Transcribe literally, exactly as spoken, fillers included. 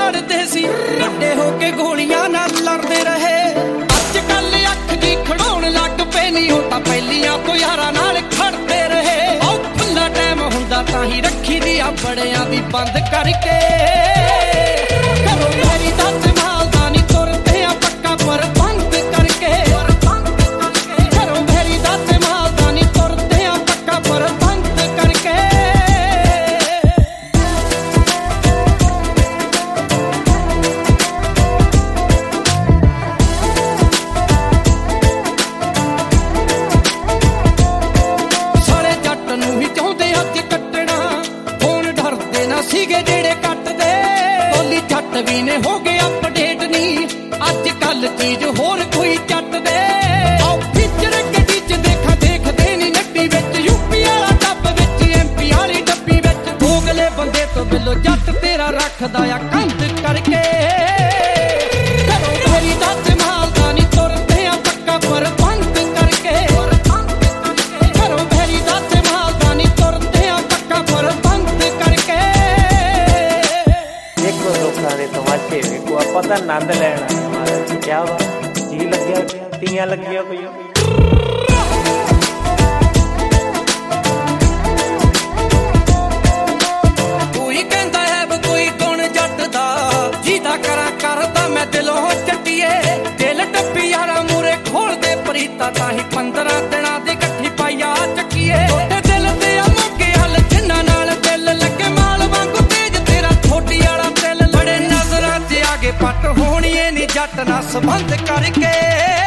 ਲੜਦੇ ਸੀ, ਵੱਡੇ ਹੋ ਕੇ ਗੋਲੀਆਂ ਨਾਲ ਲੜਦੇ ਰਹੇ। ਅੱਜ ਕੱਲ ਅੱਖ ਦੀ ਖੜਾਉਣ ਲੱਗ ਪਏ ਨੀ, ਉਹ ਤਾਂ ਪਹਿਲੀਆਂ ਤੋਂ ਯਾਰਾਂ ਨਾਲ ਖੜਦੇ ਰਹੇ। ਉਹ ਖੁੱਲਾ ਟਾਈਮ ਹੁੰਦਾ ਤਾਂ ਹੀ ਰੱਖੀ ਦੀ ਆ ਬੜਿਆਂ ਦੀ ਬੰਦ ਕਰਕੇ। ਘਰੋਂ ਮੇਰੀ ਦੱਸ ਮਾਲਦਾ ਨੀ ਤੁਰਦੇ ਆ ਪੱਕਾ ਪਰ ਬੰਦ ਕਰਕੇ। ਘਰੋਂ ਮੇਰੀ ਦੱਸ ਮਾਲਦਾ ਨੀ ਤੁਰਦੇ ਆ ਪੱਕਾ ਪਰ ਬੰਦ ਕਰਕੇ। ਸਾਰੇ ਜੱਟ ਨੂੰ ਹੀ ਚਾਹੁੰਦੇ ਅੱਜ ਕੱਟਣਾ, ਹੁਣ ਡਰਦੇ ਨਾ ਸੀਗੇ ਜਿਹੜੇ ਕੱਟਦੇ। ਬੋਲੀ ਜੱਟ ਵੀ ਨੇ ਹੋ ਗਏ ਅਪਡੇਟ ਨੀ, ਅੱਜ ਕੱਲ ਚੀਜ਼ ਹੋਰ ਕੋਈ ਚੱਟਦੇ। ਆਓ ਫਿੱਚਰ ਗੱਡੀ ਚ ਦੇਖਾ ਦੇਖਦੇ ਨੀ ਨੱਡੀ ਵਿੱਚ, ਯੂਪੀ ਵਾਲਾ ਡੱਬ ਵਿੱਚ ਐਮਪੀ ਵਾਲੀ ਡੱਬੀ ਵਿੱਚ। ਦੋਗਲੇ ਬੰਦੇ ਤੋਂ ਬਿੱਲੋ ਜੱਟ ਤੇਰਾ ਰੱਖਦਾ ਆ ਕੰਧ ਕਰਕੇ। ਘਰੋਂ ਮੇਰੀ ਦੱਸ ਮਾਲਦਾ ਨੀ ਤੁਰਦੇ ਆ ਪੱਕਾ ਪਰ ਬੰਦ ਕਰਕੇ। ਘਰੋਂ ਮੇਰੀ ਦੱਸ ਮਾਲਦਾ ਨੀ ਤੁਰਦੇ ਆ ਪੱਕਾ ਪਰ ਬੰਦ ਕਰਕੇ। ਦੇਖੋ ਲੋਕਾਂ ਦੇ ਤਮਾਸ਼ੇ ਵੇਖੋ, ਆਪਾਂ ਤਾਂ ਆਨੰਦ ਲੈਣ ਆਏ ਮਹਾਰਾਜ। ਕਿਆ ਵਾ ਜੀ ਲੱਗਿਆ ਪਿਆ, ਤੀਆਂ ਲੱਗੀਆਂ ਪਈਆਂ। ਕੋਈ ਕਹਿੰਦਾ ਹੈ ਵੀ ਕੋਈ ਗੁਣ ਜੱਟ ਦਾ, ਜਿਹਦਾ ਕਰਾਂ ਕਰਦਾ ਮੈਂ ਦਿਲੋਂ ਚੱਟੀਏ। ਦਿਲ ਟੱਪੀ ਯਾਰਾਂ ਮੂਰੇ ਖੋਲਦੇ ਪ੍ਰੀਤਾ, ਤਾਂ ਹੀ ਪੰਦਰਾਂ ਦਿਨਾਂ ਦੀ ਇਕੱਠੀ ਪਾਈਆ ਚੱਕੀਏ। ਤੁਹਾਡੇ ਦਿਲ ਤੇ ਆ ਮੋਗੇ ਹਲ ਜਿੰਨਾਂ ਨਾਲ ਦਿਲ ਲੱਗੇ, ਮਾਲ ਵਾਂਗੂ ਤੇਜ ਤੇਰਾ ਥੋੜੀ ਵਾਲਾ ਦਿਲ। ਲੜੇ ਨਜ਼ਰਾਂ 'ਚ ਆਗੇ ਪੱਟ ਹੋਣੀਏ ਨੀ ਜੱਟ ਨਾਲ ਸੰਬੰਧ ਕਰਕੇ।